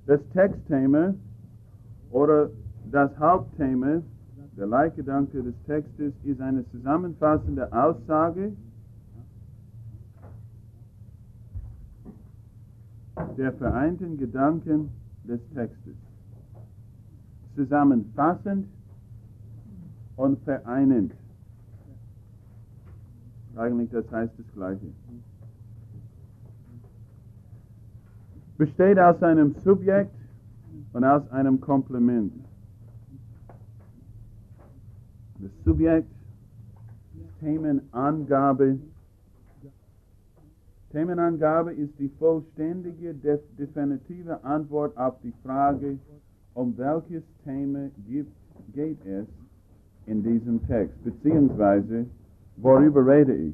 Das Textthema oder das Hauptthema, der Leitgedanke des Textes, ist eine zusammenfassende Aussage der vereinten Gedanken des Textes. Zusammenfassend und vereinend. Eigentlich das heißt das Gleiche. Besteht aus einem Subjekt und aus einem Komplement. Das Subjekt, Themenangabe. Themenangabe ist die vollständige, definitive Antwort auf die Frage, um welches Thema geht es in diesem Text, beziehungsweise worüber rede ich.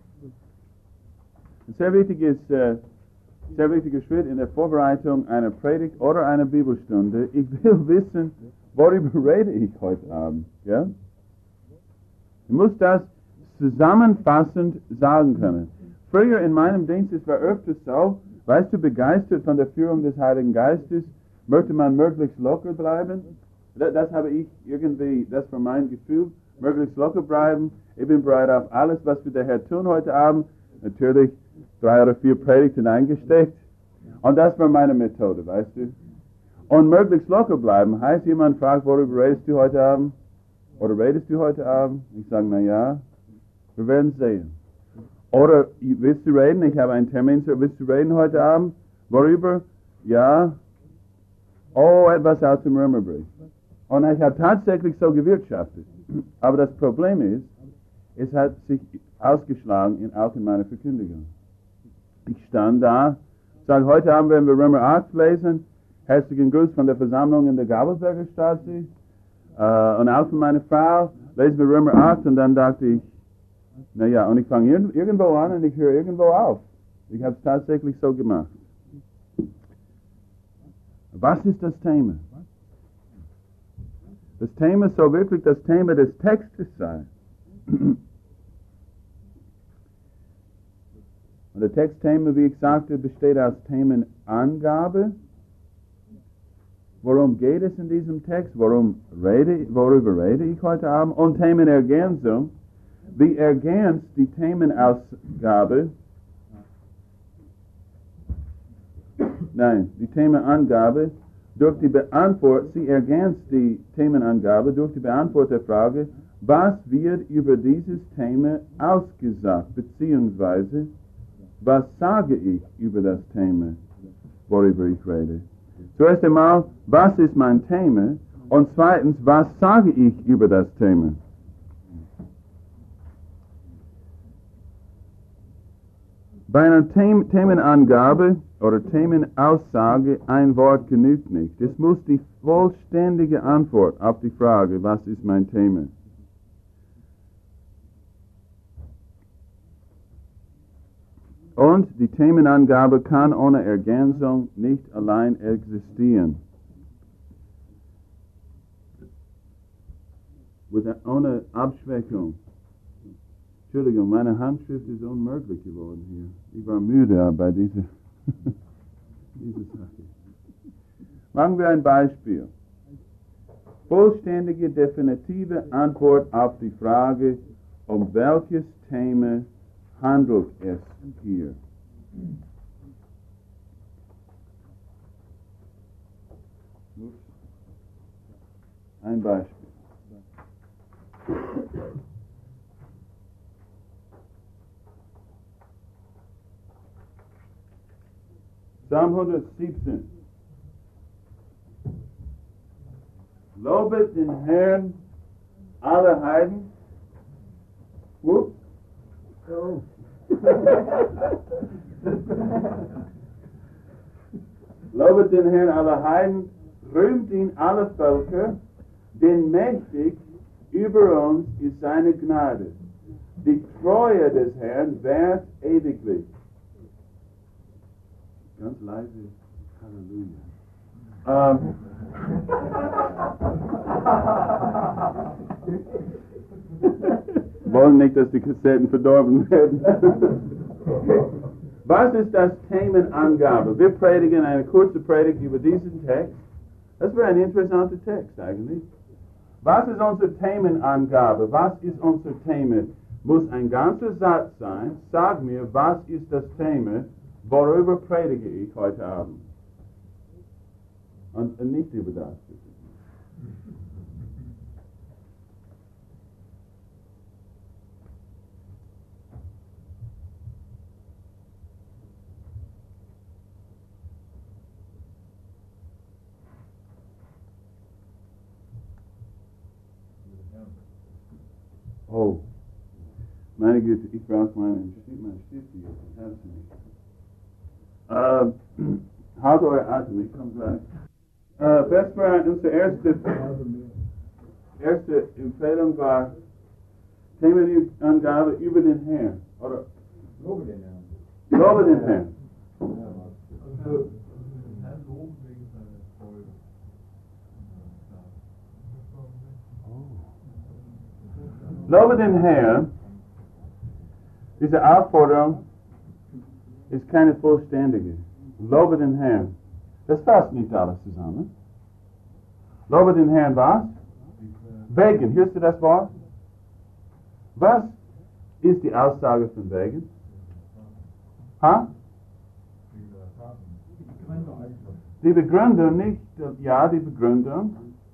Ein sehr wichtiger Schritt in der Vorbereitung einer Predigt oder einer Bibelstunde. Ich will wissen, worüber rede ich heute Abend. Ja? Ich muss das zusammenfassend sagen können. Früher in meinem Dienst, es war öfters so, weißt du, begeistert von der Führung des Heiligen Geistes, möchte man möglichst locker bleiben. Das habe ich irgendwie, das war mein Gefühl, möglichst locker bleiben. Ich bin bereit auf alles, was wir der Herr tun heute Abend. Natürlich 3 oder 4 Predigten eingesteckt. Und das war meine Methode, weißt du. Und möglichst locker bleiben heißt, jemand fragt, worüber redest du heute Abend? Oder redest du heute Abend? Ich sage, na ja, wir werden sehen. Oder, willst du reden? Ich habe einen Termin, willst du reden heute Abend? Worüber? Ja. Oh, etwas aus dem Römerbrief. Und ich habe tatsächlich so gewirtschaftet. Aber das Problem ist, es hat sich ausgeschlagen, auch in meiner Verkündigung. Ich stand da, sage, heute Abend werden wir Römer 8 lesen. Herzlichen Gruß von der Versammlung in der Gabelsberger Straße. Und auch von meiner Frau. Lesen wir Römer 8 und dann dachte ich, naja, und ich fange irgendwo an und ich höre irgendwo auf. Ich habe es tatsächlich so gemacht. Was ist das Thema? Das Thema soll wirklich das Thema des Textes sein. Und der Textthema, wie ich sagte, besteht aus Themenangabe. Worum geht es in diesem Text? Worüber rede ich heute Abend? Und Themenergänzung. Wie ergänzt die Themenangabe durch die Beantwortung, sie ergänzt die Themenangabe durch die Beantwortung der Frage, was wird über dieses Thema ausgesagt, beziehungsweise was sage ich über das Thema, worüber ich rede. Zuerst einmal, was ist mein Thema? Und zweitens, was sage ich über das Thema? Bei einer Themenangabe oder Themenaussage ein Wort genügt nicht. Es muss die vollständige Antwort auf die Frage, was ist mein Thema? Und die Themenangabe kann ohne Ergänzung nicht allein existieren. Ohne Abschwächung. Entschuldigung, meine Handschrift ist unmöglich geworden hier. Ich war müde bei dieser Sache. Machen wir ein Beispiel. Vollständige, definitive Antwort auf die Frage, um welches Thema handelt es hier. Ein Beispiel. Psalm 117. Lobet den Herrn alle Heiden. Whoop. Oh. Lobet den Herrn alle Heiden, rühmt ihn alle Völker, denn mächtig über uns ist seine Gnade. Die Treue des Herrn währt ewiglich. Ganz leise, Halleluja. Wollen nicht, dass die Kassetten verdorben werden. Was ist das Themenangabe? Wir predigen eine kurze Predigt über diesen Text. Das wäre ein interessanter Text eigentlich. Was ist unsere Themenangabe? Was ist unser Thema? Muss ein ganzer Satz sein. Sag mir, was ist das Thema? Worüber predige ich heute Abend? Und nicht über das. Oh, meine Güte, ich brauche meinen Stift hier. Ich habe sie nicht. Halt euer Atem, ich komme gleich. Das war unsere erste Empfehlung war Themenangabe über den Herrn. Oder Lobe den Herrn. Lobe den Herrn. Also, Herrn loben wegen seiner Freude. Lobe den Herrn. Diese Aufforderung ist keine vollständige. Lobe den Herrn. Das fasst nicht alles zusammen. Lobe den Herrn was? Wegen. Hörst du das Wort? Was ist die Aussage von wegen? Ha? Die Begründung, nicht, ja, die Begründung.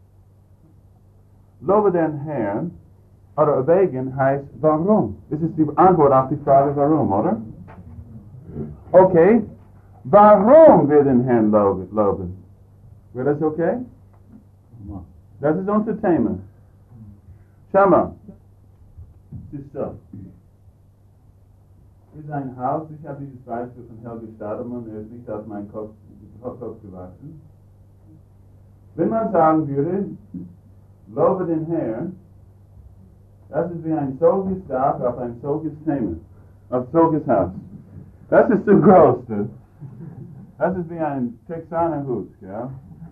Lobe den Herrn, oder wegen heißt warum. Das ist die Antwort auf die Frage warum, oder? Okay. Warum wir den Herrn loben? Wäre das okay? Das ist unser Thema. Schau mal. Es ist so. Es ist ein Haus, ich habe dieses Beispiel von Helge Stadelmann, er ist nicht auf meinen Kopf gewachsen. Wenn man sagen würde, lobe den Herrn, das ist wie ein solches Dach auf ein solches Thema, auf solches Haus. Das ist zu groß. Das ist wie ein Texaner Hut, ja?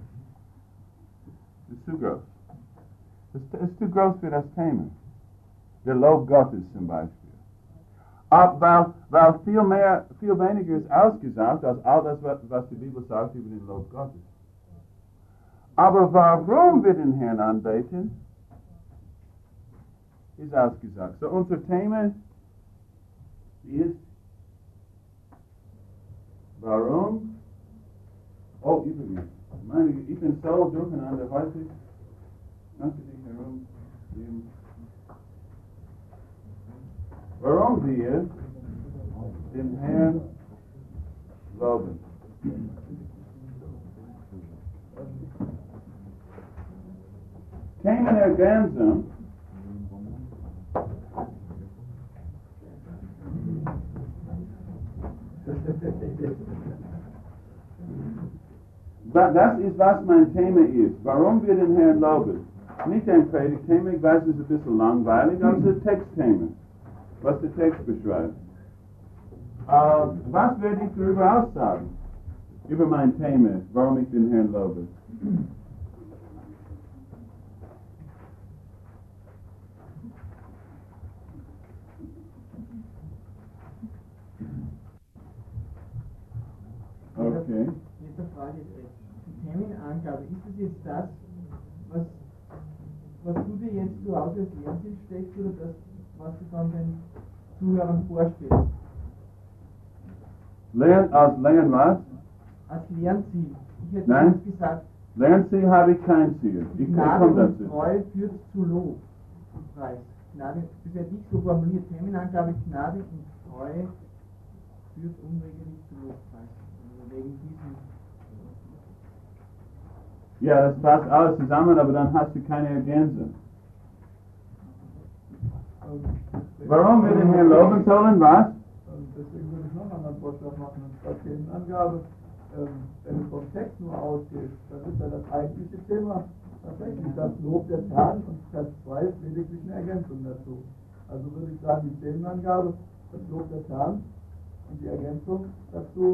Das ist zu groß. Das ist zu groß für das Thema. Der Lob Gottes zum Beispiel. Weil viel weniger ist ausgesagt als all das, was die Bibel sagt über den Lob Gottes. Aber warum wir den Herrn anbeten, ist ausgesagt. So unser Thema ist warum? Oh, übrigens, ich bin so durcheinander heute. Kannst du dich herum? Warum wir den Herrn loben. Themenergänzung das ist, was mein Thema ist. Warum wir den Herrn loben. Nicht ein Predigtthema, ich weiß, es ist ein bisschen langweilig, aber es ist ein Textthema, was der Text beschreibt. Was werde ich darüber aussagen? Über mein Thema, warum ich den Herrn lobe. Okay. Nächste Frage ist echt. Die Themenangabe, ist es jetzt das, was du dir jetzt zu Hause als Lernziel steckst, oder das, was du dann den Zuhörern vorstellst? Lernen was? Als Lernziel. Ich hätte Nein. jetzt gesagt, Lernziel habe ich kein Ziel. Ich Gnade komme und dazu. Treue führt zu Lob und Preis. Gnade, das werde ich so formuliert. Themenangabe, Gnade und Treue führt unweigerlich zu Lob und Preis. Also wegen diesem. Ja, das passt alles zusammen, aber dann hast du keine Ergänzung. Warum wir den Herrn loben sollen, was? Deswegen würde ich noch einen anderen Vorschlag machen, anstatt Themenangabe. Wenn du vom Text nur ausgehst, dann ist ja das eigentliche Thema tatsächlich das Lob des Herrn und Vers 2 ist lediglich eine Ergänzung dazu. Also würde ich sagen, die Themenangabe, das Lob des Herrn und die Ergänzung dazu,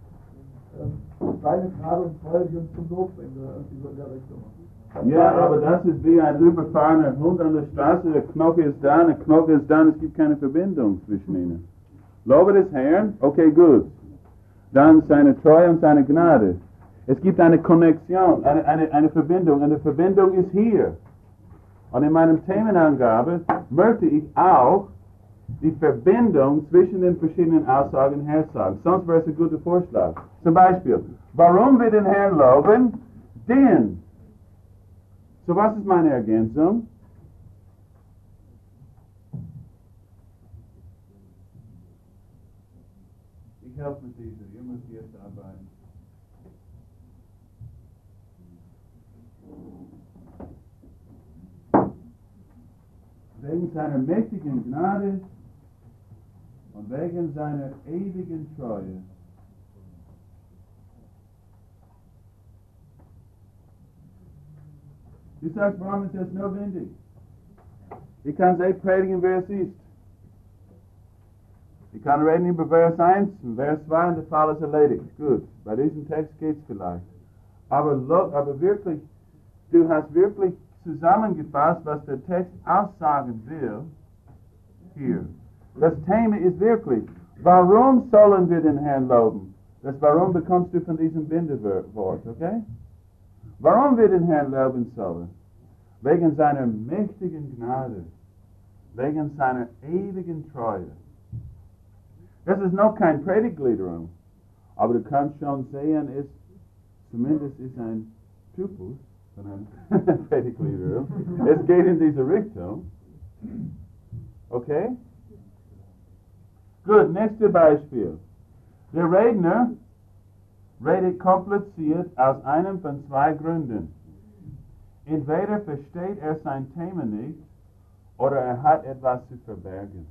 seine Gnade und Treue, die uns zum Lob bringen, oder irgendwie so in der Richtung. Ja, aber das ist wie ein überfahrener Hund an der Straße, der Knoche ist da, der Knoche ist da und es gibt keine Verbindung zwischen ihnen. Lobe des Herrn, okay, gut. Dann seine Treue und seine Gnade. Es gibt eine Konnexion, eine Verbindung, und die Verbindung ist hier. Und in meinem Themenangabe möchte ich auch die Verbindung zwischen den verschiedenen Aussagen hersagen. Sonst wäre es ein guter Vorschlag. Zum Beispiel, warum wir den Herrn loben? Denn. So, was ist meine Ergänzung? Ich helfe mit dieser, ihr müsst jetzt arbeiten. Wegen seiner mächtigen Gnade und wegen seiner ewigen Treue. Du sagst, warum ist das notwendig? Ich kann es predigen, wer es ist. Ich kann reden über Vers 1 und Vers 2 und der Fall ist erledigt. Gut, bei diesem Text geht es vielleicht. Aber wirklich, du hast wirklich zusammengefasst, was der Text aussagen will, hier. Das Thema ist wirklich, warum sollen wir den Herrn loben? Das Warum bekommst du von diesem Bindewort, okay? Warum wir den Herrn loben sollen? Wegen seiner mächtigen Gnade, wegen seiner ewigen Treue. Das ist noch kein Predigtgliederung, aber du kannst schon sehen, zumindest ist ein Typus von einer Predigtgliederung. Es geht in diese Richtung. Okay? Gut, nächstes Beispiel. Der Redner redet kompliziert aus einem von zwei Gründen. Entweder versteht er sein Thema nicht, oder er hat etwas zu verbergen.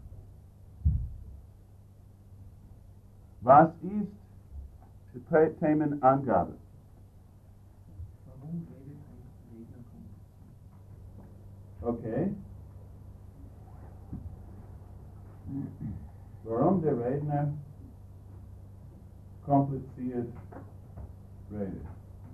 Was ist die Themenangabe? Warum redet ein Redner kompliziert? Okay. Warum der Redner kompliziert redet.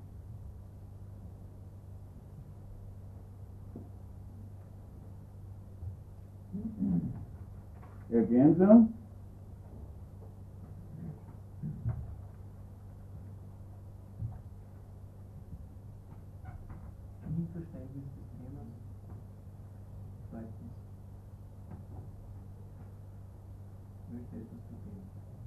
Ergänzung? Unverständnis des Themas. Zweitens. Möchte etwas verstehen.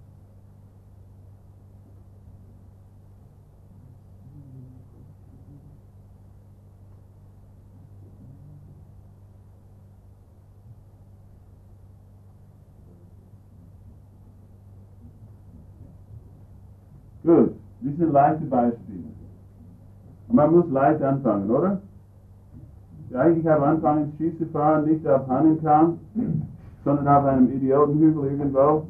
Gut, das sind leichte Beispiele. Und man muss leicht anfangen, oder? Ja, ich habe angefangen, Ski zu fahren, nicht auf Hannenkam, sondern auf einem Idiotenhügel irgendwo.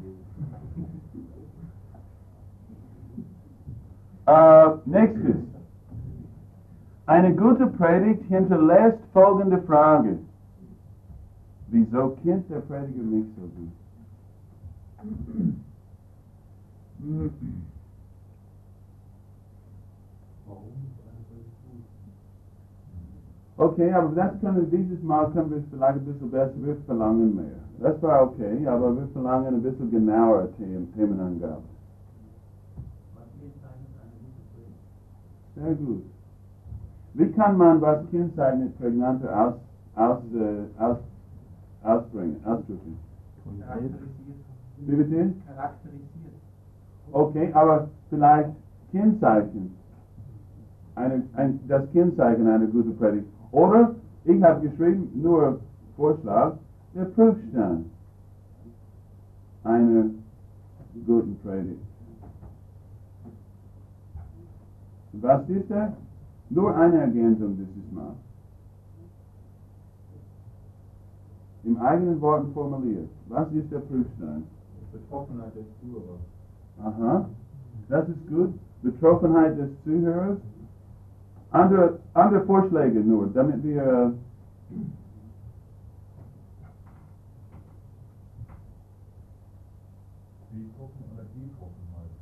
Nächstes. Eine gute Predigt hinterlässt folgende Frage. Wieso kennt der Prediger nicht so gut? Okay, aber dieses Mal können wir es vielleicht ein bisschen besser, wir verlangen mehr. Das war okay, aber wir verlangen ein bisschen genauer Themenangaben. Sehr gut. Wie kann man was kennzeichnet prägnanter ausdrücken? Wie bitte? Charakterisiert. Okay, aber vielleicht Kennzeichen. Das Kennzeichen einer guten Predigt. Oder, ich habe geschrieben, nur Vorschlag, der Prüfstand einer guten Predigt. Was ist das? Nur eine Ergänzung dieses Mal. Im eigenen Worten formuliert. Was ist der Prüfstand? Betroffenheit des Zuhörers. Aha, das ist gut. Betroffenheit des Zuhörers. Andere Vorschläge nur, damit wir Die Betroffenheit.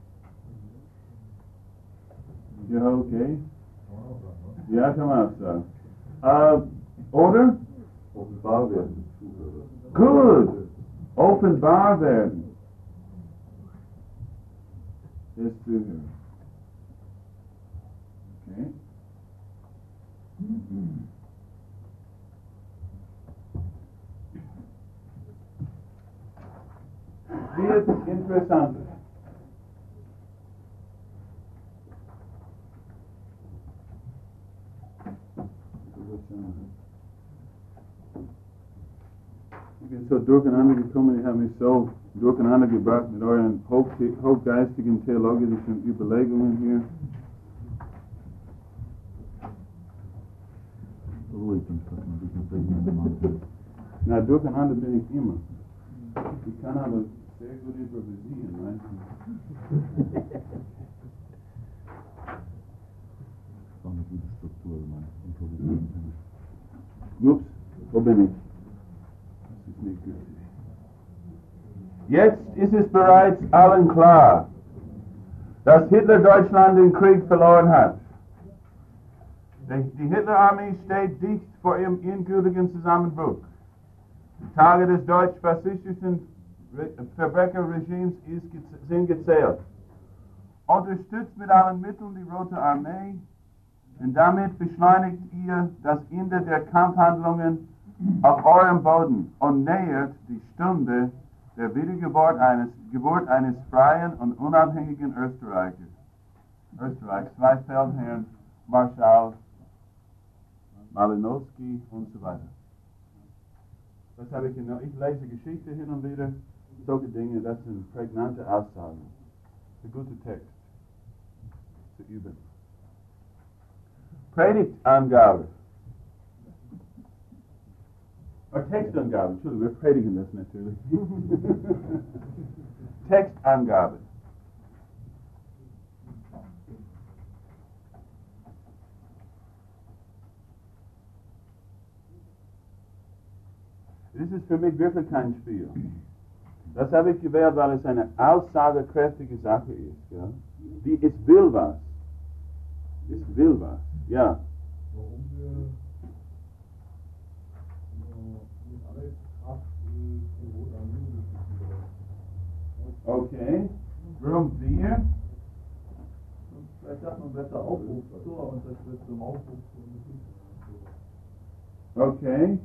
ja, okay. Ja, kann man auch sagen. Oder? Offenbar werden des Zuhörers. Gut. offenbar werden des Zuhörers. Okay. Wird interessant. Ich bin so durcheinander gekommen, ich habe mich so durcheinander gebracht mit euren hochgeistigen theologischen Überlegungen hier. Beruhigt uns, dass man sich nicht durcheinander macht. Na, durcheinander bin ich immer. Ich kann aber sehr gut improvisieren, weißt du? Das ist auch eine gute Struktur, wenn man improvisieren kann. Ups, wo bin ich? Das ist nicht gut. Jetzt ist es bereits allen klar, dass Hitler Deutschland den Krieg verloren hat. Die Hitlerarmee steht dicht vor ihrem endgültigen Zusammenbruch. Die Tage des deutsch-faschistischen Verbrecherregimes sind gezählt. Unterstützt mit allen Mitteln die Rote Armee, denn damit beschleunigt ihr das Ende der Kampfhandlungen auf eurem Boden und nähert die Stunde der Wiedergeburt eines freien und unabhängigen Österreichs. Zwei Feldherren, Marschall Malinowski und so weiter. Das habe ich genau. Ich lese Geschichte hin und wieder. Solche Dinge, das sind prägnante Aussagen. Ein guter Text zu üben. Predigtangabe. Textangabe, Entschuldigung, wir predigen das natürlich. Textangabe. Das ist für mich wirklich kein Spiel. Das habe ich gewählt, weil es eine aussagekräftige Sache ist. Ja? Es will was. Es will was. Ja. Warum wir mit aller Kraft die Rote Armee unterstützen wollen. Okay. Warum wir? Vielleicht sagt man besser Aufruf zur Unterstützung. Aufruf Okay.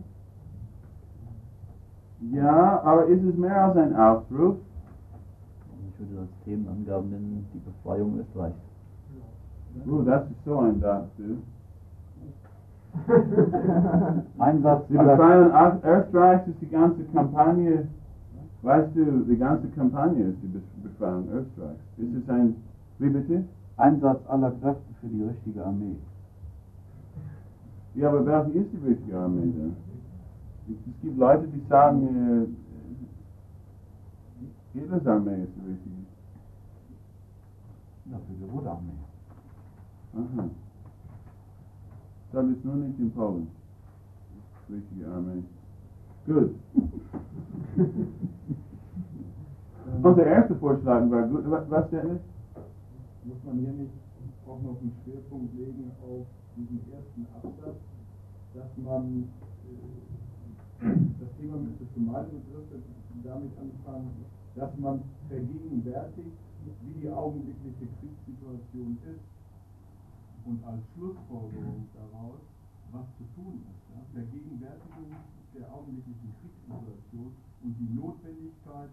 Ja, aber ist es mehr als ein Aufruf? Ich würde als Themenangaben nennen, die Befreiung Österreichs. Das ist so ein Satz, du. Einsatz Die Befreiung Österreichs ist die ganze Kampagne, weißt du, die ganze Kampagne ist die Befreiung Österreichs. Ist es ein, wie bitte? Einsatz aller Kräfte für die richtige Armee. Ja, aber welche ist die richtige Armee denn? Es gibt Leute, die sagen, Hitlers Armee ist die richtige. Ja, für die Rote Armee. Aha. Das ist nur nicht in Polen. Die richtige Armee. Gut. Unser erster Vorschlag war gut. Was der ist? Muss man hier nicht auch noch einen Schwerpunkt legen auf diesen ersten Absatz, dass man das Thema mit der Somalia betrifft, damit anfangen, dass man vergegenwärtigt, wie die augenblickliche Kriegssituation ist und als Schlussfolgerung daraus, was zu tun ist. Ja? Vergegenwärtigung der augenblicklichen Kriegssituation und die Notwendigkeit,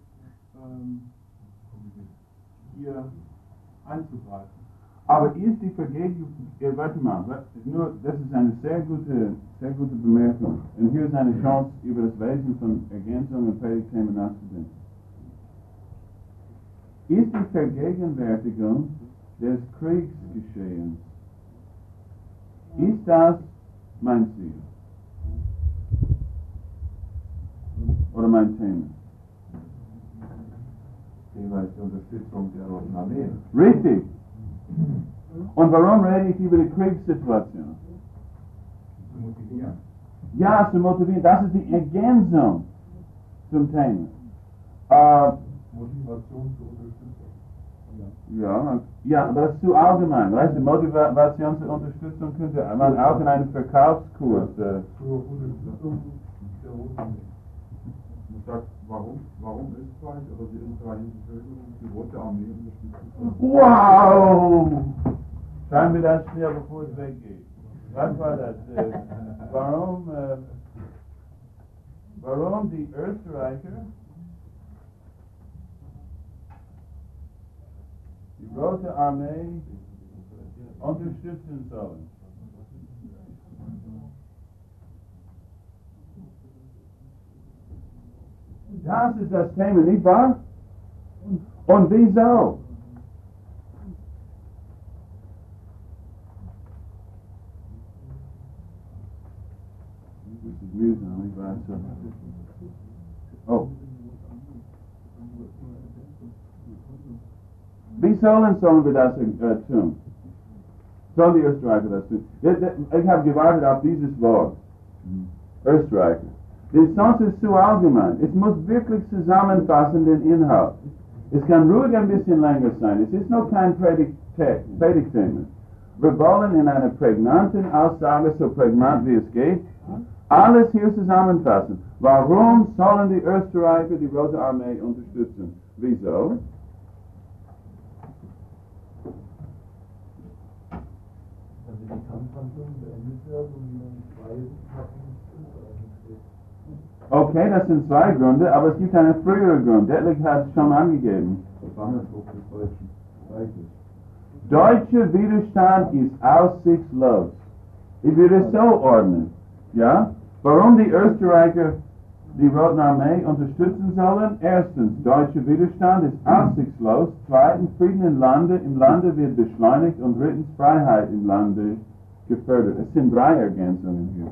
hier einzugreifen. Aber ist die Vergegnung, warte mal, nur, das ist eine sehr gute Bemerkung. Und hier ist eine Chance, über das Wesen von Ergänzungen und Predigtthemen nachzudenken. Ist die Vergegenwärtigung des Kriegsgeschehens, ist das mein Ziel? Oder mein Thema? Thema ist die Unterstützung der Roten Armee. Richtig. Und warum rede ich über die Kriegssituation? Zu motivieren. Ja, zu motivieren. Das ist die Ergänzung zum Thema. Motivation zur Unterstützung. Ja, aber das ist zu allgemein. Weißt du, Motivation zur Unterstützung könnte man auch in einem Verkaufskurs. Zur Unterstützung der Roten Armee. sagt, warum Österreich oder die österreichische Bevölkerung die Rote Armee unterstützen? Wow! Schreiben wir das schnell, bevor es weggeht. Was war das? Warum die Österreicher die Rote Armee unterstützen sollen? Das ist das Thema, nicht wahr? Und wieso? Das ist mühsam, ich weiß schon. Oh. Wie sollen wir das tun? Sollen die Österreicher das tun? Ich habe gewartet auf dieses Wort. Österreicher. Sonst ist es zu allgemein. Es muss wirklich zusammenfassen den Inhalt. Es kann ruhig ein bisschen länger sein. Es ist noch kein Predigtthema. Wir wollen in einer prägnanten Aussage, so prägnant wie es geht, alles hier zusammenfassen. Warum sollen die Österreicher die Rote Armee unterstützen? Wieso? Also die Kampfhandlung beendet wird und wieder ein freies Okay, das sind zwei Gründe, aber es gibt einen früheren Grund. Detlef hat es schon angegeben. Deutscher Widerstand ist aussichtslos. Ich würde es so ordnen. Ja? Warum die Österreicher die Rote Armee unterstützen sollen? Erstens, deutscher Widerstand ist aussichtslos. Zweitens, Frieden im Lande wird beschleunigt. Und drittens, Freiheit im Lande gefördert. Es sind drei Ergänzungen hier.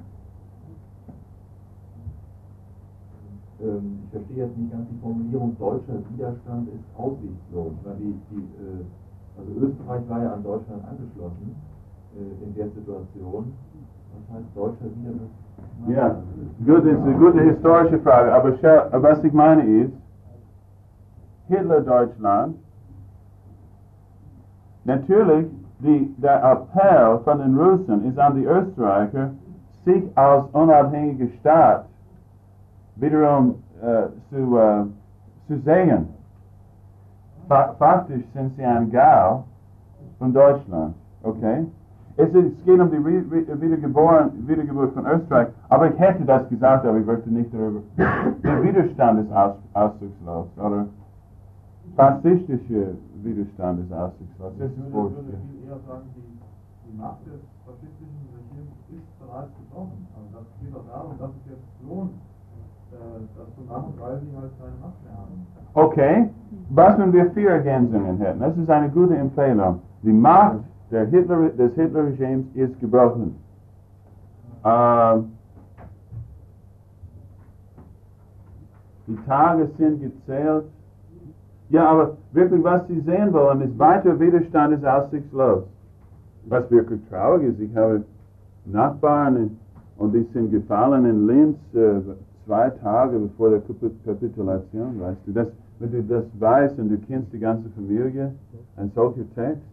Ich verstehe jetzt nicht ganz die Formulierung, deutscher Widerstand ist aussichtslos. Also Österreich war ja an Deutschland angeschlossen in der Situation. Was heißt deutscher Widerstand? Ja, gut, das ist eine gute historische Frage. Aber was ich meine ist, Hitler-Deutschland, natürlich der Appell von den Russen ist an die Österreicher, sich als unabhängige Staat wiederum zu sehen. Faktisch sind sie ein Gau von Deutschland, okay? Es geht um die Wiedergeburt von Österreich, aber ich hätte das gesagt, aber ich wollte nicht darüber. Der Widerstand ist ausdruckslos, oder? Faschistischer Widerstand ist ausdruckslos. Das ist Ich würde viel eher sagen, die Macht des faschistischen Regimes ist bereits gebrochen. Also das geht auch darum, dass es jetzt lohnt, das zu machen, weil sie halt keine Macht mehr haben. Okay, was wenn wir 4 Ergänzungen hätten? Das ist eine gute Empfehlung. Die Macht des Hitler-Regimes ist gebrochen. Die Tage sind gezählt. Ja, aber wirklich, was Sie sehen wollen, ist weiter Widerstand ist aussichtslos. Was wirklich traurig ist, ich habe Nachbarn und die sind gefallen in Linz 2 Tage bevor der Kapitulation, weißt du. Wenn du das weißt und du kennst die ganze Familie, ein solcher Text,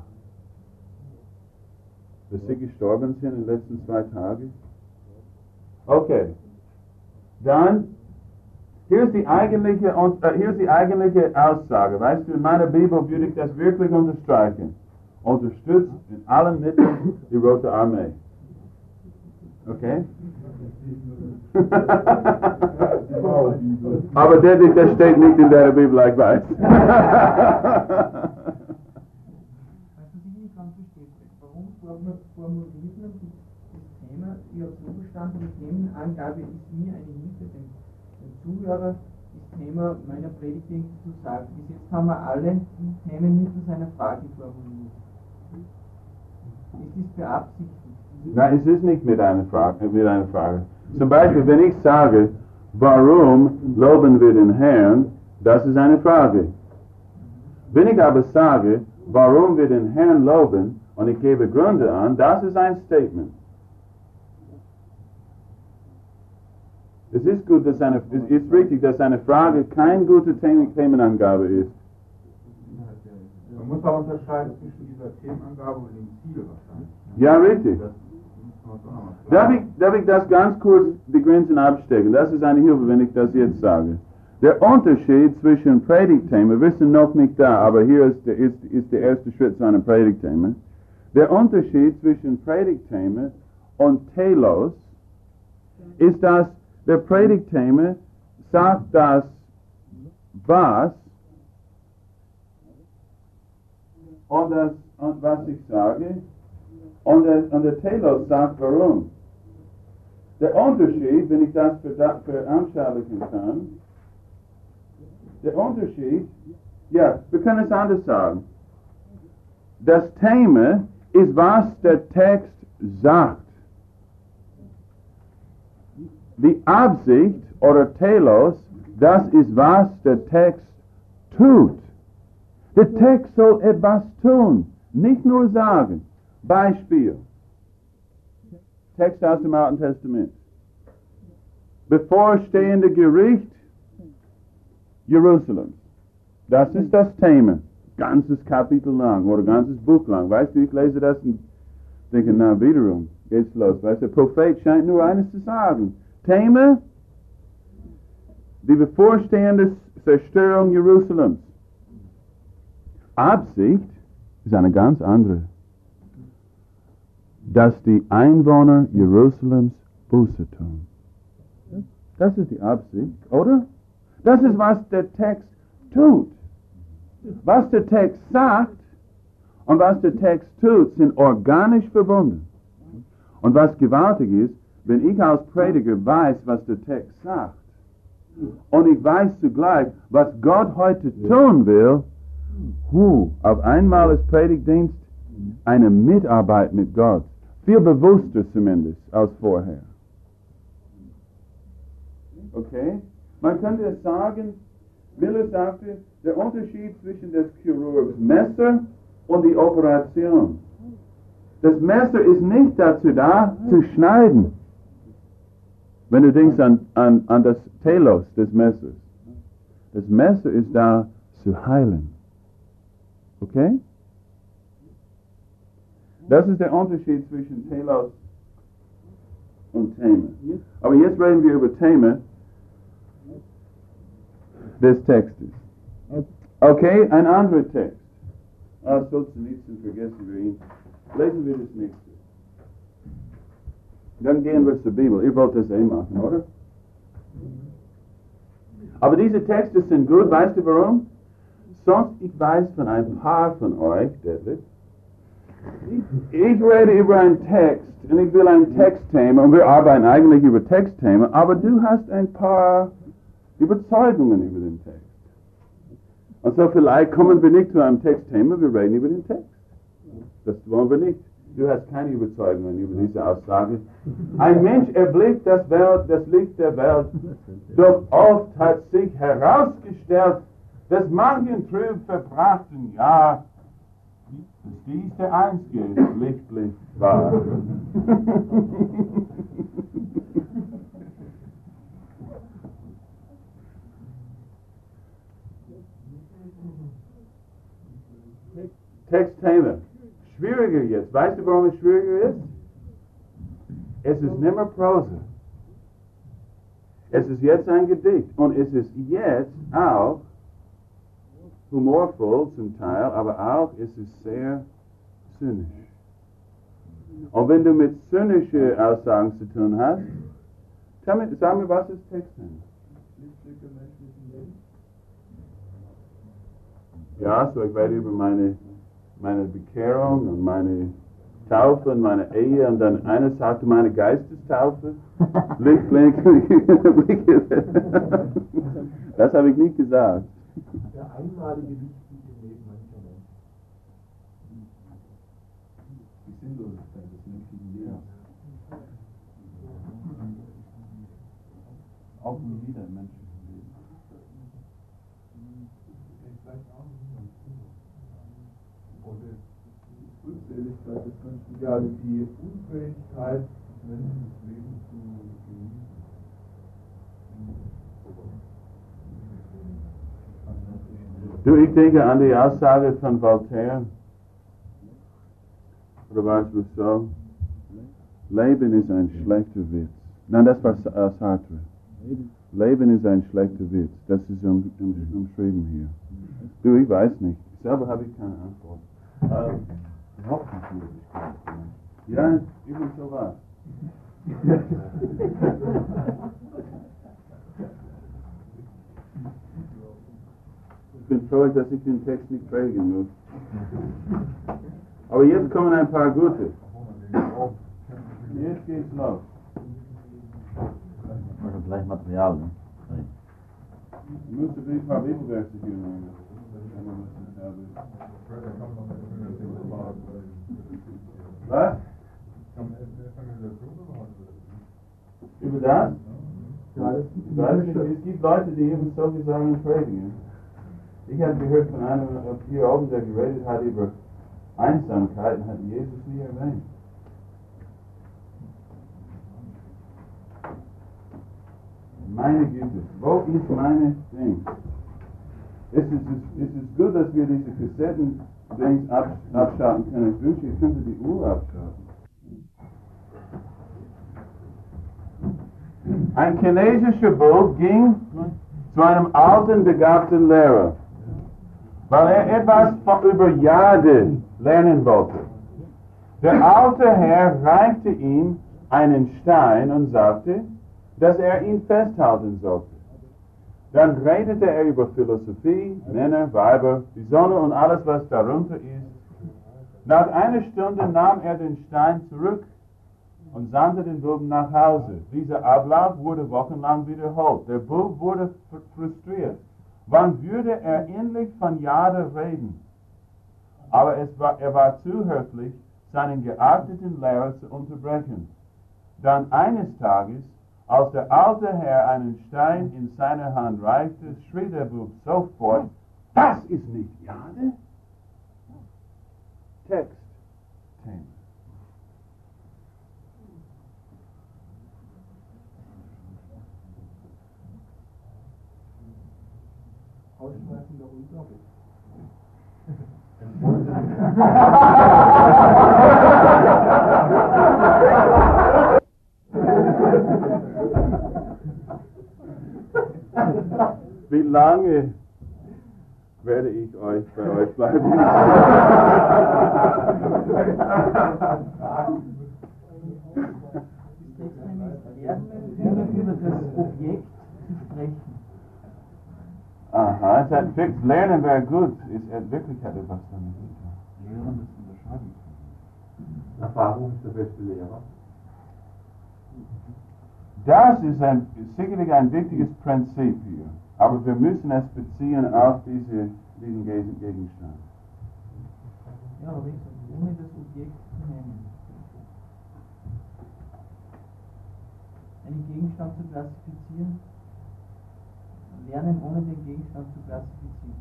dass sie gestorben sind in den letzten 2 Tagen. Okay, dann hier ist die eigentliche Aussage. Weißt du, in meiner Bibel würde ich das wirklich unterstreichen. Unterstützt in allen Mitteln die Rote Armee. Okay? Aber das steht nicht in der Bibel, ich weiß. Was ich nicht ganz verstehe, warum formuliert man das Thema Ihr Zustand und Themenangabe ist mir eine Hilfe, dem Zuhörer das Thema meiner Predigt zu sagen. Bis jetzt haben wir alle Themen mittels einer Frage formuliert. Es ist beabsichtigt. Nein, es ist nicht mit einer Frage. Zum Beispiel, wenn ich sage, warum loben wir den Herrn, das ist eine Frage. Wenn ich aber sage, warum wir den Herrn loben, und ich gebe Gründe an, das ist ein Statement. Es ist gut, es ist richtig, dass eine Frage keine gute Themenangabe ist. Man muss auch unterscheiden zwischen dieser Themenangabe und dem Ziel wahrscheinlich. Ja, richtig. Das muss man auch noch Darf ich das ganz kurz die Grenzen abstecken? Das ist eine Hilfe, wenn ich das jetzt sage. Der Unterschied zwischen Predigtthema, wir sind noch nicht da, aber hier ist der erste Schritt zu einem Predigtthema. Der Unterschied zwischen Predigtthema und Telos ist, dass der Predigtthema sagt das was und was ich sage und der Telos sagt warum. Der Unterschied, wenn ich das veranschaulichen kann, der Unterschied, ja, wir können es anders sagen. Das Thema ist, was der Text sagt. Die Absicht oder Telos, das ist, was der Text tut. Der Text soll etwas tun, nicht nur sagen. Beispiel. Text aus dem Alten Testament. Bevorstehende Gericht Jerusalems. Das ist das Thema. Ganzes Kapitel lang oder ganzes Buch lang. Weißt du, ich lese das und denke, na, wiederum geht's los. Weißt du, der Prophet scheint nur eines zu sagen. Thema, die bevorstehende Zerstörung Jerusalems. Absicht ist eine ganz andere. Dass die Einwohner Jerusalems Buße tun. Das ist die Absicht, oder? Das ist, was der Text tut. Was der Text sagt und was der Text tut, sind organisch verbunden. Und was gewaltig ist, wenn ich als Prediger weiß, was der Text sagt, und ich weiß zugleich, was Gott heute tun will, auf einmal ist Predigtdienst eine Mitarbeit mit Gott. Viel bewusster zumindest als vorher. Okay? Man könnte es sagen, Miller sagte, der Unterschied zwischen des Chirurgs Messer und die Operation. Das Messer ist nicht dazu da, zu schneiden. Wenn du denkst an das Telos des Messers. Das Messer ist da, zu heilen. Okay? Das ist der Unterschied zwischen Telos und Thema. Aber jetzt reden wir über Thema des Textes. Okay, ein anderer Text. Solzhenitsyn, vergessen wir ihn. Lesen wir das nächste. Dann gehen wir zur Bibel. Ihr wollt das machen, oder? Aber diese Texte sind gut, weißt du warum? Sonst, ich weiß von ein paar von euch, Detlef, ich rede über einen Text und ich will ein Textthema und wir arbeiten eigentlich über Textthema, aber du hast ein paar Überzeugungen über den Text. Und so vielleicht kommen wir nicht zu einem Textthema, wir reden über den Text. Das wollen wir nicht. Du hast keine Überzeugungen über diese Aussage. Ein Mensch erblickt das Licht der Welt, doch oft hat sich herausgestellt, dass manchen trüb verbrachten Jahr dies der einzige Lichtblick war. Textthema. Schwieriger jetzt. Weißt du, warum es schwieriger ist? Es ist nicht mehr Prosa. Es ist jetzt ein Gedicht. Und es ist jetzt auch humorvoll zum Teil, aber auch ist es sehr zynisch. Und wenn du mit zynischen Aussagen zu tun hast, sag mir, was ist Textthema? Ja, so ich werde über meine Bekehrung und meine Taufe und meine Ehe und dann eines sagte meine Geistestaufe. Blick. Das habe ich nicht gesagt. Der einmalige Lichtblick im Leben mancher Menschen. Die Sinnlosigkeit des menschlichen Lebens. Auch nie wieder im menschlichen Leben. Und die Glückseligkeit des Menschen, ja, die Unfähigkeit des Menschen, das Leben zu genießen. Du, ich denke an die Aussage von Voltaire. Oder war es Rousseau? Leben ist ein schlechter Witz. Nein, das war Sartre. Leben ist ein schlechter Witz. Das ist umschrieben hier. Du, ich weiß nicht. Selber habe ich keine Antwort. Ja, ich bin so was. Ich bin froh, dass ich den Text nicht prägen muss. Aber jetzt kommen ein paar gute. Jetzt geht's los. Also gleich Material, ne? Du musst ein paar Bibelverse hier nehmen. Was? Über das? Ja, das Ich weiß nicht, es gibt Leute, die eben solche Sachen predigen. Ich habe gehört von einem hier oben, der geredet hat über Einsamkeit und hat Jesus nie erwähnt. Meine Güte, wo ist meine Ding? Es ist gut, dass wir diese Kassetten-Dings abschalten können. Ich wünsche, ich könnte die Uhr abschalten. Ein chinesischer Bub ging zu einem alten, begabten Lehrer, weil er etwas über Jade lernen wollte. Der alte Herr reichte ihm einen Stein und sagte, dass er ihn festhalten sollte. Dann redete er über Philosophie, Männer, Weiber, die Sonne und alles, was darunter ist. Nach einer Stunde nahm er den Stein zurück und sandte den Buben nach Hause. Dieser Ablauf wurde wochenlang wiederholt. Der Bub wurde frustriert. Wann würde er endlich von Jade reden? Aber er war zu höflich, seinen geachteten Lehrer zu unterbrechen. Dann eines Tages, als der alte Herr einen Stein in seine Hand reichte, schrie der Bub sofort, das ist nicht Jade. Text, Thema. Ausschmeißen der Unglaub. Wie lange werde ich bei euch bleiben? Über das Objekt zu sprechen. Aha, es hat wirklich, Lernen wäre gut, es wirklich hat etwas damit zu tun. Lehren ist unterscheiden. Erfahrung ist der beste Lehrer. Das ist sicherlich ein wichtiges Prinzip hier, aber wir müssen es beziehen auf diesen Gegenstand. Ja, aber ohne das Objekt zu nennen. Einen Gegenstand zu klassifizieren, lernen ohne den Gegenstand zu klassifizieren.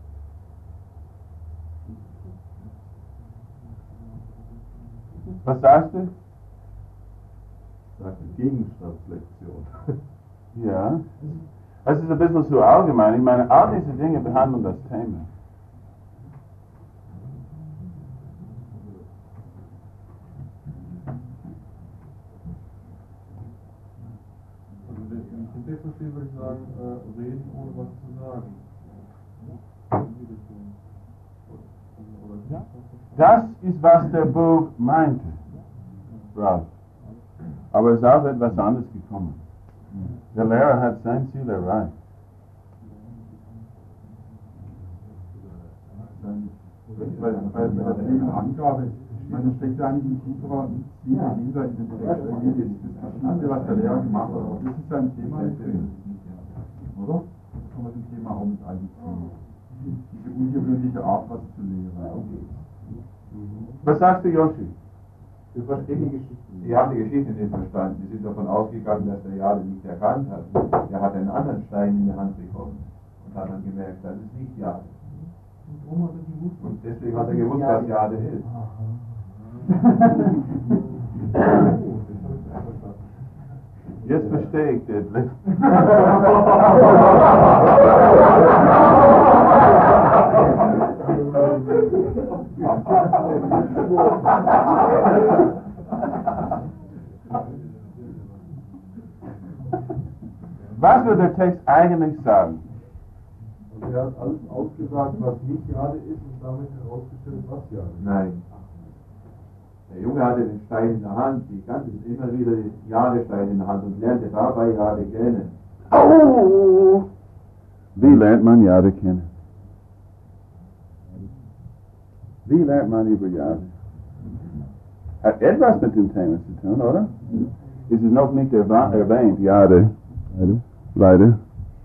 Was sagst du? Sagt Gegenstandslektion. Ja. Es ist ein bisschen zu allgemein. Ich meine, all diese Dinge behandeln das Thema. Also wenn ich den Text verstehe, würde ich sagen, reden ohne was zu sagen. Das ist, was der Buch meinte, Ralph. Aber es ist auch etwas anderes gekommen. Der Lehrer hat sein Ziel erreicht. Bei der Themenangabe, man steckt ja eigentlich ein tieferer Ziel dahinter in dem Text. Das Bestimmte, was der Lehrer gemacht hat, aber das ist sein Thema nicht drin. Oder? Das kann man dem Thema auch mit einbeziehen. Diese ungewöhnliche Art, was zu lehren. Was sagst du, Yoshi? Wir verstehen die Geschichte. Sie haben die Geschichte nicht verstanden. Sie sind davon ausgegangen, dass der Jade nicht erkannt hat. Er hat einen anderen Stein in die Hand bekommen und hat dann gemerkt, das ist nicht Jade. Und deswegen hat er gewusst, was Jade ist. Jetzt verstehe ich den Blick. Was will der Text eigentlich sagen? Und er hat alles ausgesagt, was nicht Jade ist und damit herausgestellt, was Jade ist. Nein. Der Junge hatte den Stein in der Hand, die ganze immer wieder den Jadestein in der Hand und lernte dabei Jade kennen. Oh! Wie lernt man Jade kennen? Wie lernt man über Jade? Hat etwas mit dem Thema zu tun, oder? Ist es noch nicht erwähnt, Jade? Leider.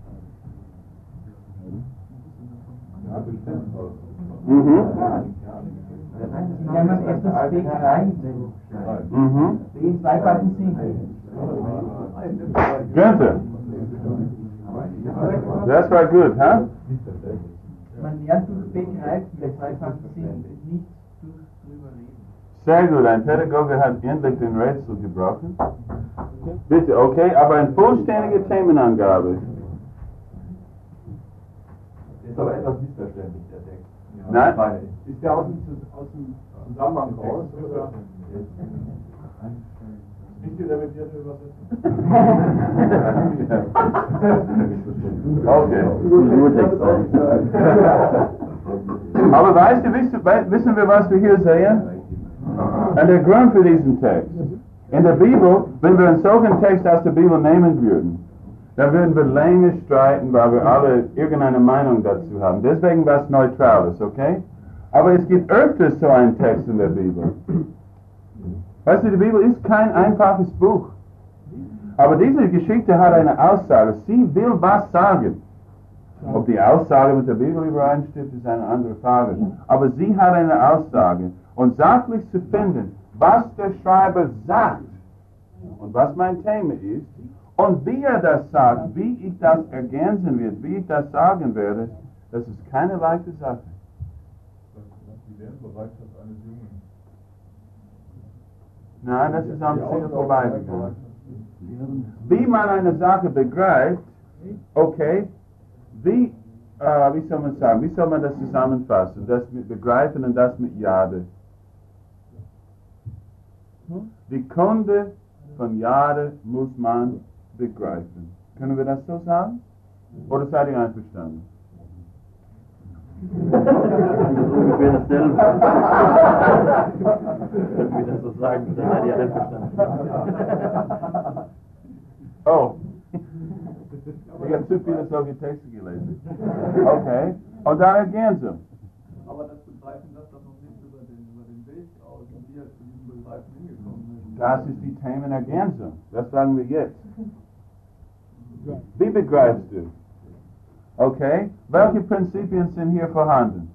Ja, bestimmt. Mhm. Wenn man etwas begreift, Mhm. den zweifachen Sinn. Günther. Das war gut, ha? Man lernt durch Begreifen, den zweifachen Sinn, nicht durch drüber reden. Sehr gut, ein Pädagoge hat endlich den Rätsel gebrochen. Bitte, okay, aber eine vollständige Themenangabe. Ist aber etwas missverständlich, der Text. Nein? Ist der aus dem Zusammenhang raus? Oder? Nicht die revidierte Übersetzung. Okay. Aber weißt du, wissen wir, was wir hier sehen? Und der Grund für diesen Text. In der Bibel, wenn wir einen solchen Text aus der Bibel nehmen würden, dann würden wir länger streiten, weil wir alle irgendeine Meinung dazu haben. Deswegen was Neutrales, okay? Aber es gibt öfters so einen Text in der Bibel. Weißt du, die Bibel ist kein einfaches Buch. Aber diese Geschichte hat eine Aussage. Sie will was sagen. Ob die Aussage mit der Bibel übereinstimmt, ist eine andere Frage. Aber sie hat eine Aussage. Und sachlich zu finden, was der Schreiber sagt und was mein Thema ist und wie er das sagt, wie ich das ergänzen werde, wie ich das sagen werde, das ist keine leichte Sache. Die Lernbereitschaft eines Jungen. Nein, das ist am Ziel vorbeigegangen. Wie man eine Sache begreift, okay, wie soll man sagen, wie soll man das zusammenfassen? Das mit Begreifen und das mit Jade. Die Kunde von Jade muss man begreifen. Können wir das so sagen? Oder seid ihr einverstanden? Ungefähr dasselbe. Können wir das so sagen, dann seid ihr einverstanden. Oh. Ich habe zu viele solche Texte gelesen. Okay. Und dann ergänzen. Aber das Begreifen, das noch nicht über den Weg aus, wie er zu diesem Begreifen hingekommen ist. Das ist die Themenergänzung. Das sagen wir jetzt. Wie begreifst du? Okay. Welche Prinzipien sind hier vorhanden?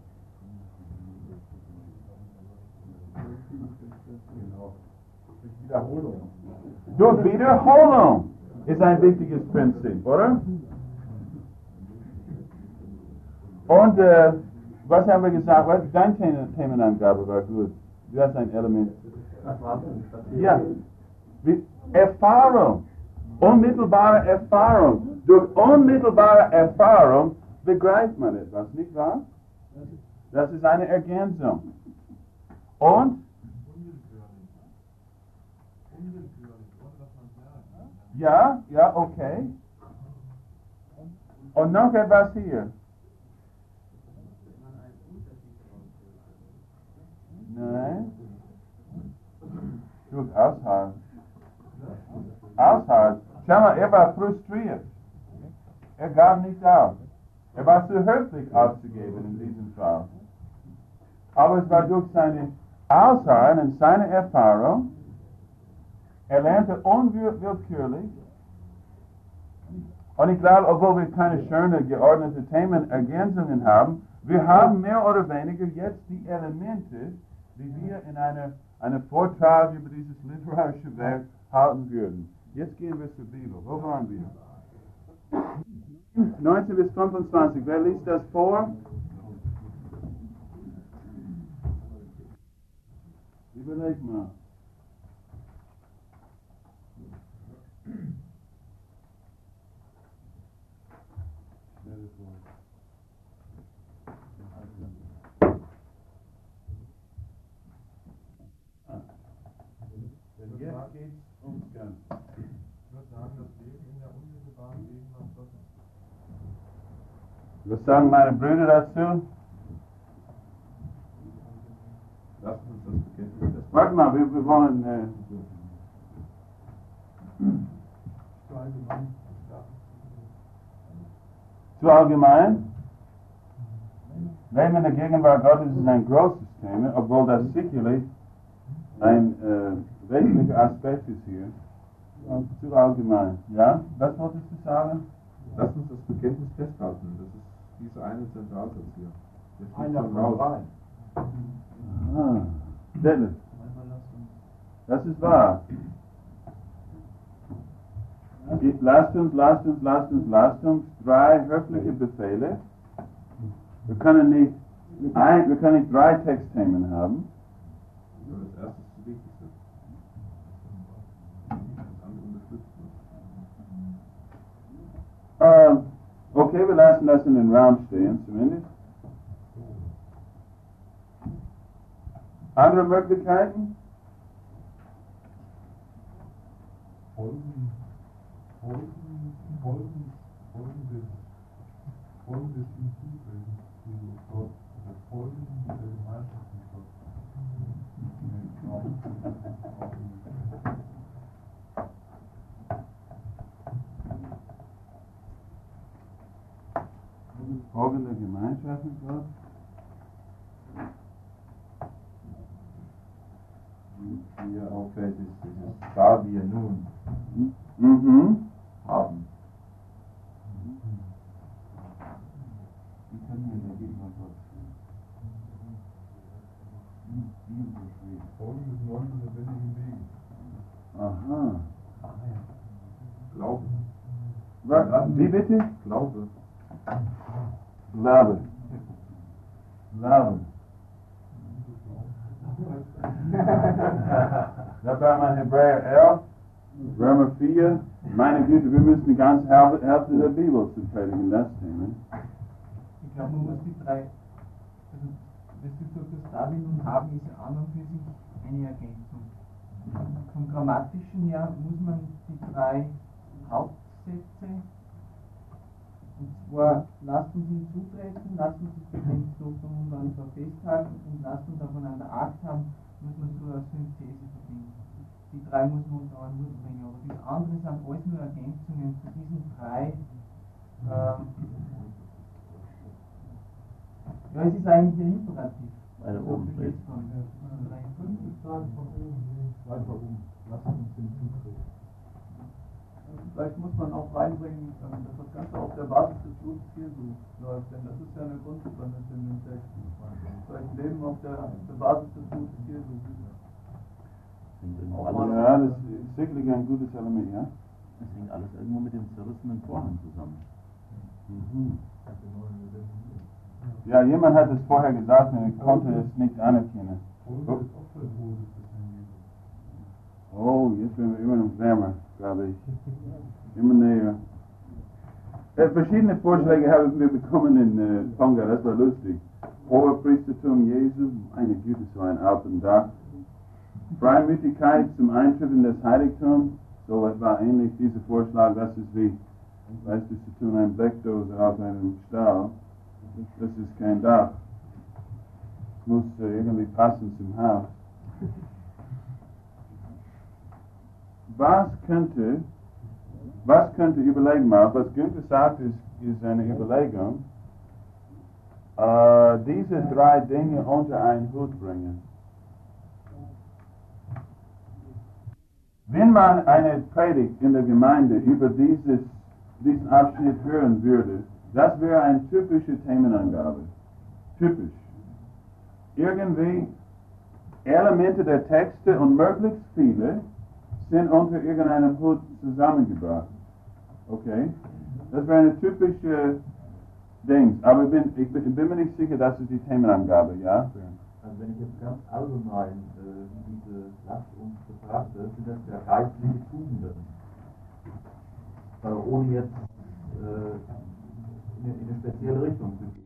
Wiederholung. Durch Wiederholung ist ein wichtiges Prinzip, oder? Und was haben wir gesagt? Deine Themenangabe war gut. Du hast ein Element. Ja. Erfahrung. Unmittelbare Erfahrung. Durch unmittelbare Erfahrung begreift man etwas, nicht wahr? Das ist eine Ergänzung. Und? Ja, okay. Und noch etwas hier. Nein. Durch Ausharren. Ausharren. Schau mal, er war frustriert. Er gab nicht auf. Er war zu höflich aufzugeben in diesem Fall. Aber es war durch seine Ausharren und seine Erfahrung, er lernte unwillkürlich. Und ich glaube, obwohl wir keine schöne, geordnete Themenergänzungen haben, wir haben mehr oder weniger jetzt die Elemente, die wir in einer Vortrag über dieses literarische Werk halten würden. Jetzt gehen wir zur Bibel. Wo waren wir? 19 bis 25. Wer liest das vor? Überleg mal. Denn jetzt geht's ums Ganze. Ich würde sagen, das Leben in der unmittelbaren Gegenwart Was sagen meine Brüder dazu? Lass uns das Bekenntnis des Warte mal, wir wollen. Zu allgemein? Leben in der Gegenwart Gottes ist ein großes Thema, obwohl das sicherlich ein wesentlicher Aspekt ist hier. Zu allgemein. Ja? Was wolltest du sagen? Lass uns das Bekenntnis festhalten. Das ist dieser eine Zentralsatz hier. Der steht Einer schon von raus. drei. Dennis. Das ist wahr. Lasst uns 3 höfliche Befehle. Wir können nicht 3 Textthemen haben. Aber das erste ist das Wichtigste. Das andere unterstützt wird. Okay, wir lassen das in den Raum stehen, zumindest. Andere Möglichkeiten? Folgendes hinzufügen, Jesus Gott, oder Folgen der Gemeinschaft mit Gott. Folgen der Gemeinschaft mit Gott? Hier auffällt, ist dieses da wir nun haben. Wie können wir in der Gegenwart Gottes stehen? Folgen des neuen und lebendigen Weges. Aha. Glaube. Wie bitte? Glaube. Glaube. Da war mal Hebräer 11, Römer 4. Meine Güte, wir müssen die ganze Hälfte der Bibel zu predigen, das Thema. Ich glaube, man muss die 3, also das Bezug das David und Haben ist an und für sich eine Ergänzung. Vom Grammatischen her muss man die 3 Hauptsätze, und zwar lasst uns hinzutreten, lasst uns das Bekenntnis voneinander festhalten und lasst uns aufeinander Acht haben, muss man so als Synthese verbinden. Die 3 muss man unter einen Hut bringen, aber das andere sind alles nur Ergänzungen zu diesen 3. Ja, es ist eigentlich ein Imperativ. Eine Umdrehung. Vielleicht muss man auch reinbringen, dass das Ganze auf der Basis des Bluts Jesu läuft, denn das ist ja eine Grundprämisse in dem Text. Vielleicht leben auf der Basis des Bluts Jesu. Ja, das ist sicherlich ein gutes Element, ja? Es hängt alles irgendwo mit dem zerrissenen Vorhang zusammen. Ja, jemand hat es vorher gesagt und ich konnte es nicht anerkennen. Oh, jetzt werden wir immer noch wärmer, glaube ich. Immer näher. Verschiedene Vorschläge haben wir bekommen in Tonga, das war lustig. Hohepriestertum Jesu, meine Güte, so ein alten Dach. Freimütigkeit zum Eintritt in das Heiligtum, so etwa ähnlich dieser Vorschlag, das ist wie, weißt du, zu tun, eine Bleckdose auf einem Stall. Das ist kein Dach. Es muss irgendwie passen zum Haus. Was könnte, überlegen mal, was Günther sagt, ist eine Überlegung, diese 3 Dinge unter einen Hut bringen. Wenn man eine Predigt in der Gemeinde über diesen Abschnitt hören würde, das wäre eine typische Themenangabe. Typisch. Irgendwie Elemente der Texte und möglichst viele sind unter irgendeinem Hut zusammengebracht. Okay? Das wäre eine typische Ding. Aber ich bin mir nicht sicher, dass es die Themenangabe, ja? Also wenn ich jetzt ganz allgemein diese Last betrachte, sind das ja geistliche Tugenden. Ohne jetzt in eine spezielle Richtung zu gehen.